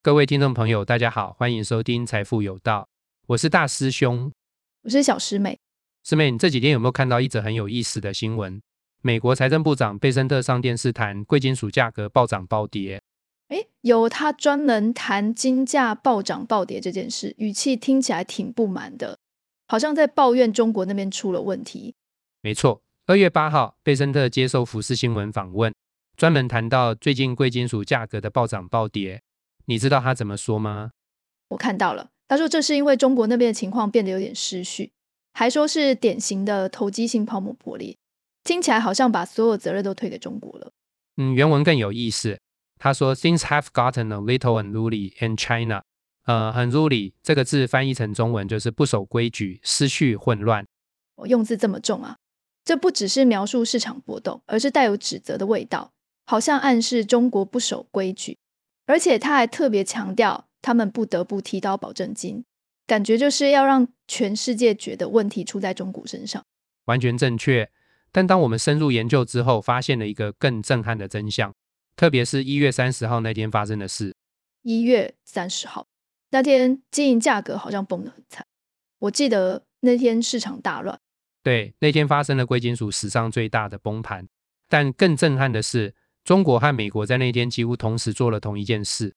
各位听众朋友大家好，欢迎收听财富有道，我是大师兄。 我是小师妹。 师妹，你这几天有没有看到一则很有意思的新闻？美国财政部长贝森特上电视谈贵金属价格暴涨暴跌。 有他专门谈金价暴涨暴跌这件事，语气听起来挺不满的，好像在抱怨中国那边出了问题。 没错，2月8号贝森特接受福斯新闻访问，专门谈到最近贵金属价格的暴涨暴跌。你知道他怎么说吗？ 我看到了，他说这是因为中国那边的情况变得有点失序，还说是典型的投机性泡沫破裂，听起来好像把所有责任都推给中国了。 原文更有意思，他说 Things have gotten a little unruly in China。unruly 这个字翻译成中文就是不守规矩、失序、混乱。 我用字这么重啊，这不只是描述市场波动，而是带有指责的味道，好像暗示中国不守规矩。而且他还特别强调他们不得不提高保证金，感觉就是要让全世界觉得问题出在中国身上。 完全正确，但当我们深入研究之后，发现了一个更震撼的真相，特别是1月30号那天发生的事。 1月30号那天金银价格好像崩得很惨，我记得那天市场大乱。 对，那天发生了贵金属史上最大的崩盘，但更震撼的是中国和美国在那天几乎同时做了同一件事。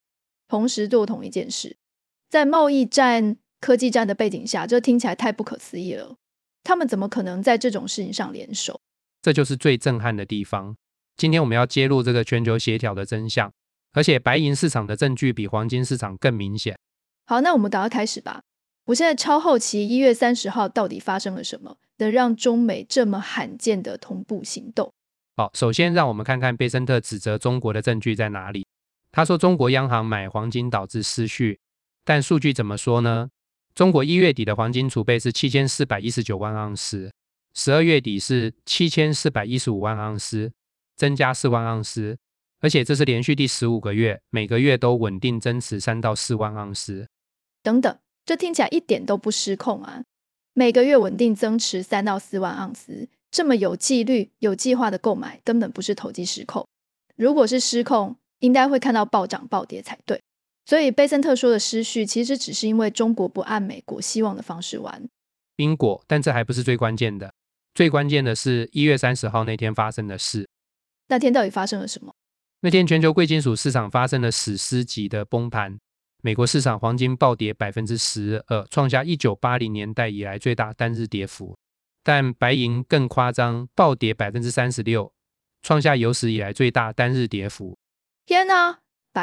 在贸易战、科技战的背景下，这听起来太不可思议了。他们怎么可能在这种事情上联手？这就是最震撼的地方。今天我们要揭露这个全球协调的真相，而且白银市场的证据比黄金市场更明显。 好，那我们赶快开始吧。我现在超好奇1月30号到底发生了什么，能让中美这么罕见的同步行动。 好，首先让我们看看贝森特指责中国的证据在哪里。他说中国央行买黄金导致失序，但数据怎么说呢？中国1月底的黄金储备是7419万盎司，12月底是7415万盎司，增加4万盎司，而且这是连续第15个月，每个月都稳定增持3到4万盎司。 等等，这听起来一点都不失控啊！每个月稳定增持3到4万盎司，这么有纪律、有计划的购买，根本不是投机失控。如果是失控，应该会看到暴涨暴跌才对。所以贝森特说的失序，其实只是因为中国不按美国希望的方式玩。 因果，但这还不是最关键的。最关键的是1月30号那天发生的事。 那天到底发生了什么？ 那天全球贵金属市场发生了史诗级的崩盘。美国市场黄金暴跌 12%， 创下1980年代以来最大单日跌幅。但白银更夸张，暴跌 36%， 创下有史以来最大单日跌幅。 天哪，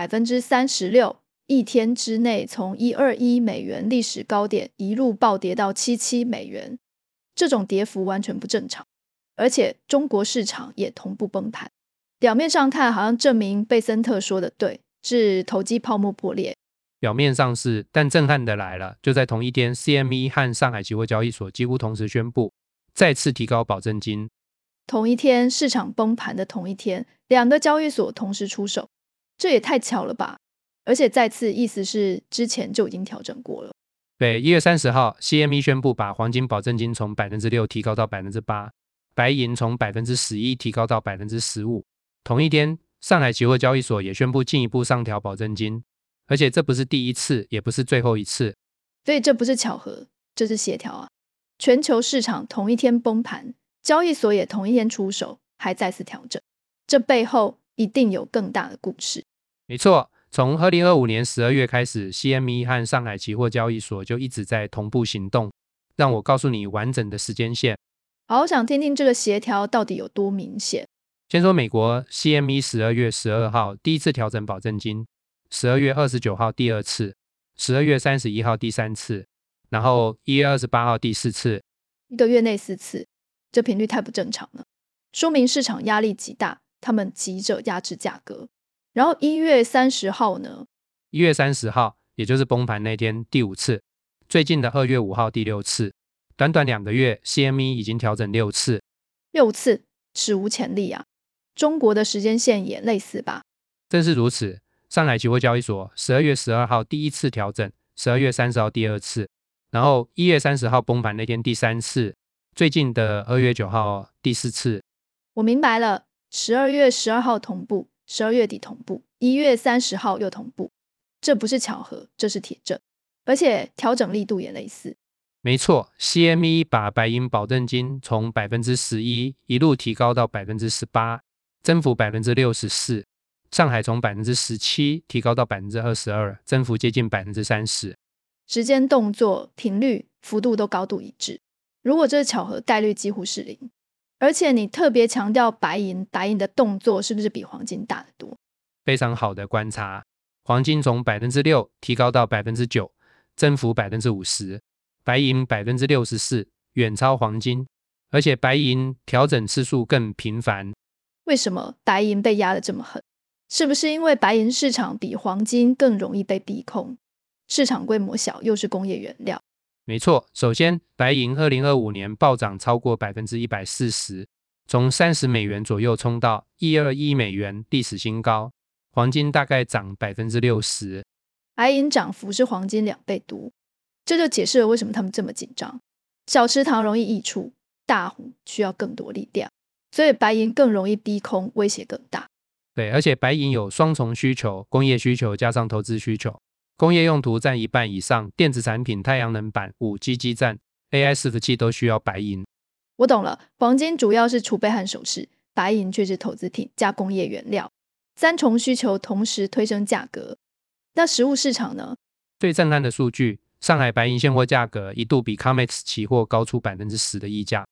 36%， 一天之内从121美元历史高点一路暴跌到77美元，这种跌幅完全不正常。而且中国市场也同步崩盘。表面上看好像证明贝森特说的对，是投机泡沫破裂。 表面上是，但震撼的来了，就在同一天 CME 和上海期货交易所几乎同时宣布再次提高保证金。 同一天，市场崩盘的同一天，两个交易所同时出手，这也太巧了吧。而且再次意思是之前就已经调整过了。 对，1月30号 CME 宣布把黄金保证金从 6% 提高到 8%， 白银从 11% 提高到 15%。 同一天，上海期货交易所也宣布进一步上调保证金，而且这不是第一次，也不是最后一次。 所以这不是巧合，这是协调啊。全球市场同一天崩盘，交易所也同一天出手，还再次调整，这背后一定有更大的故事。 没错，从2025年12月开始， CME 和上海期货交易所就一直在同步行动。让我告诉你完整的时间线。 好想听听这个协调到底有多明显。 先说美国 CME 12月12号第一次调整保证金，12月29号第二次，12月31号第三次，然后1月28号第四次。 一个月内4次，这频率太不正常了，说明市场压力极大，他们急着压制价格。然后1月30号呢 ？1月30号，也就是崩盘那天第5次，最近的2月5号第6次。短短2个月 CME 已经调整6次。 6次，史无前例啊。中国的时间线也类似吧？ 正是如此，上海期货交易所12月12号第一次调整，12月30号第二次，然后1月30号崩盘那天第3次，最近的2月9号第4次。 我明白了，12月12号同步，12月底同步，1月30号又同步。 这不是巧合，这是铁证，而且调整力度也类似。 没错 ，CME 把白银保证金从 11% 一路提高到 18%， 增幅 64%， 上海从 17% 提高到 22%， 增幅接近 30%。 时间、动作、频率、幅度都高度一致。如果这是巧合，概率几乎是0。而且你特别强调白银的动作是不是比黄金大得多？ 非常好的观察，黄金从 6% 提高到 9%， 增幅 50%， 白银 64%， 远超黄金，而且白银调整次数更频繁。 为什么白银被压得这么狠？是不是因为白银市场比黄金更容易被逼空？市场规模小，又是工业原料。 没错，首先白银2025年暴涨超过 140%， 从$30左右冲到$121历史新高，黄金大概涨 60%。 白银涨幅是黄金2倍多，这就解释了为什么他们这么紧张。小池塘容易溢出，大湖需要更多力量，所以白银更容易逼空，威胁更大。 对，而且白银有双重需求，工业需求加上投资需求。工业用途占1半以上，电子产品、太阳能板、5G 基站、AI 伺服器都需要白银。 我懂了，黄金主要是储备和首饰，白银却是投资品加工业原料，三重需求同时推升价格。那实物市场呢？ 最震撼的数据，上海白银现货价格一度比 COMEX 期货高出 10% 的溢价。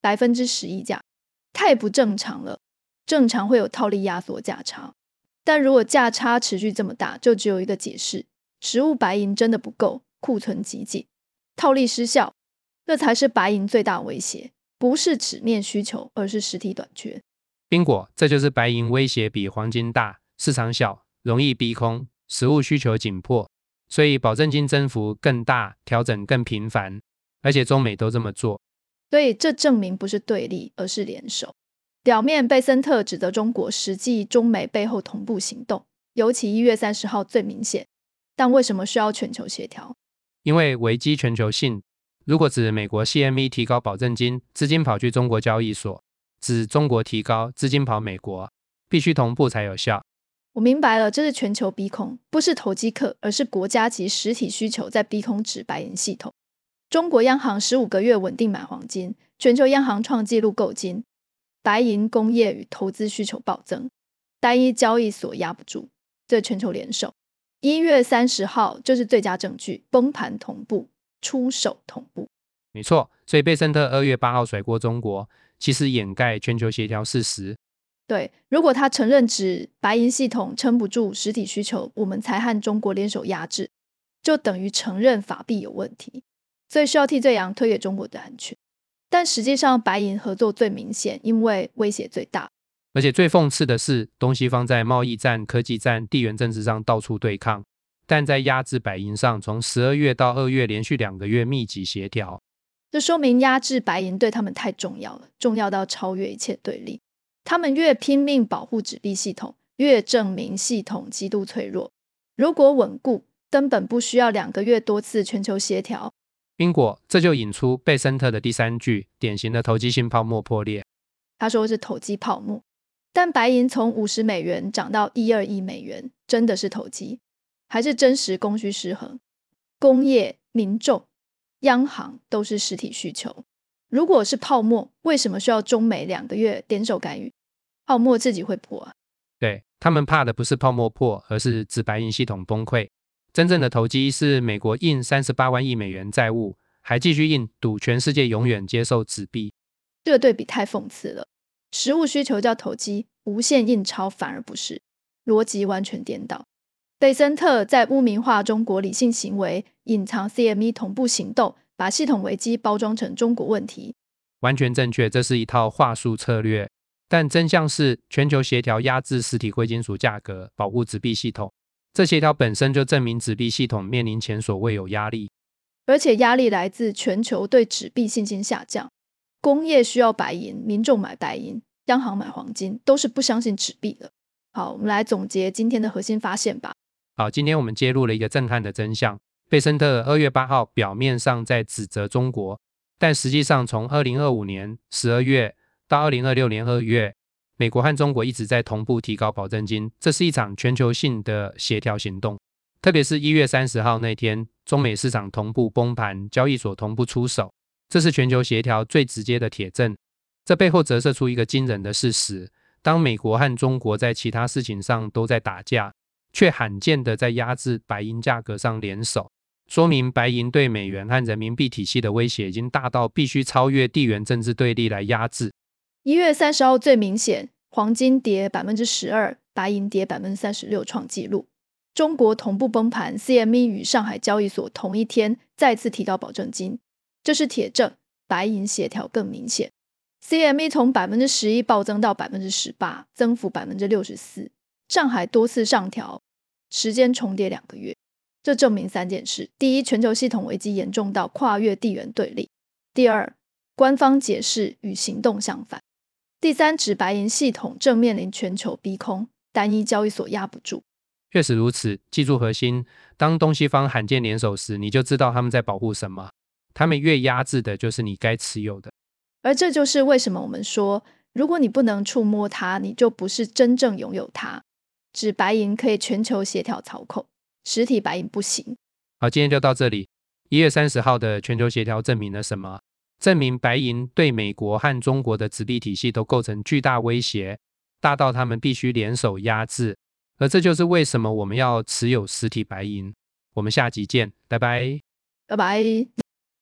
10%溢价，太不正常了。正常会有套利压缩价差，但如果价差持续这么大，就只有一个解释：实物白银真的不够，库存极紧，套利失效，这才是白银最大威胁，不是纸面需求，而是实体短缺。 宾果，这就是白银威胁比黄金大，市场小，容易逼空，实物需求紧迫，所以保证金增幅更大，调整更频繁，而且中美都这么做。 所以这证明不是对立，而是联手。表面贝森特指责中国，实际中美背后同步行动，尤其1月30号最明显。但为什么需要全球协调？ 因为危机全球性，如果指美国 CME 提高保证金，资金跑去中国交易所，指中国提高，资金跑美国，必须同步才有效。 我明白了，这是全球逼空，不是投机客，而是国家级实体需求在逼空纸白银系统。中国央行15个月稳定买黄金，全球央行创纪录购金，白银工业与投资需求暴增，单一交易所压不住，这全球联手。1月30号就是最佳证据，崩盘同步，出手同步。 没错，所以贝森特2月8号甩锅中国，其实掩盖全球协调事实。 对，如果他承认指白银系统撑不住实体需求，我们才和中国联手压制，就等于承认法币有问题，所以需要替罪羊推给中国的安全。但实际上白银合作最明显，因为威胁最大。 而且最讽刺的是，东西方在贸易战、科技战、地缘政治上到处对抗，但在压制白银上，从12月到2月连续2个月密集协调。 这说明压制白银对他们太重要了，重要到超越一切对立。他们越拼命保护纸币系统，越证明系统极度脆弱。如果稳固，根本不需要2个月多次全球协调。 宾果，这就引出贝森特的第3句，典型的投机性泡沫破裂。 他说是投机泡沫，但白银从$50涨到1.2亿，真的是投机，还是真实供需失衡？工业、民众、央行都是实体需求。如果是泡沫，为什么需要中美2个月联手干预？泡沫自己会破啊。 对，他们怕的不是泡沫破，而是纸白银系统崩溃。真正的投机是美国印38万亿美元债务，还继续印，赌全世界永远接受纸币。 这个对比太讽刺了。实物需求叫投机，无限印钞反而不是，逻辑完全颠倒。贝森特在污名化中国理性行为，隐藏 CME 同步行动，把系统危机包装成中国问题。 完全正确，这是一套话术策略。但真相是全球协调压制实体贵金属价格，保护纸币系统。这协调本身就证明纸币系统面临前所未有压力， 而且压力来自全球对纸币信心下降。工业需要白银，民众买白银，央行买黄金，都是不相信纸币的。好，我们来总结今天的核心发现吧。 好，今天我们揭露了一个震撼的真相。贝森特2月8号表面上在指责中国，但实际上从2025年12月到2026年2月，美国和中国一直在同步提高保证金，这是一场全球性的协调行动。 特别是1月30号那天，中美市场同步崩盘，交易所同步出手，这是全球协调最直接的铁证。这背后折射出一个惊人的事实，当美国和中国在其他事情上都在打架，却罕见的在压制白银价格上联手，说明白银对美元和人民币体系的威胁已经大到必须超越地缘政治对立来压制。 1月30号最明显，黄金跌 12%， 白银跌 36%， 创纪录。中国同步崩盘， CME 与上海交易所同一天再次提高保证金，这是铁证，白银协调更明显。CME 从 11% 暴增到 18%， 增幅 64%， 上海多次上调，时间重叠2个月。这证明3件事：第一，全球系统危机严重到跨越地缘对立；第二，官方解释与行动相反；第三，指白银系统正面临全球逼空，单一交易所压不住。 确实如此，记住核心，当东西方罕见联手时，你就知道他们在保护什么，他们越压制的就是你该持有的。 而这就是为什么我们说，如果你不能触摸它，你就不是真正拥有它。指白银可以全球协调操控，实体白银不行。 好，今天就到这里。1月30号的全球协调证明了什么？证明白银对美国和中国的纸币体系都构成巨大威胁，大到他们必须联手压制。而这就是为什么我们要持有实体白银。我们下集见，拜拜。 拜拜。